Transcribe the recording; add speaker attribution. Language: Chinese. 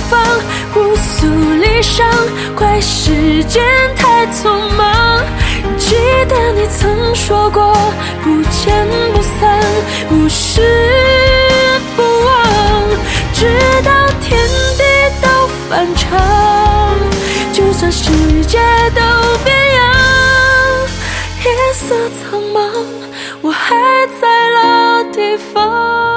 Speaker 1: 方，互诉离殇，怪时间太匆忙。记得你曾说过，不见不散，不是不忘，直到天地都反常，就算世界都变样，夜色苍茫，我还在老地方。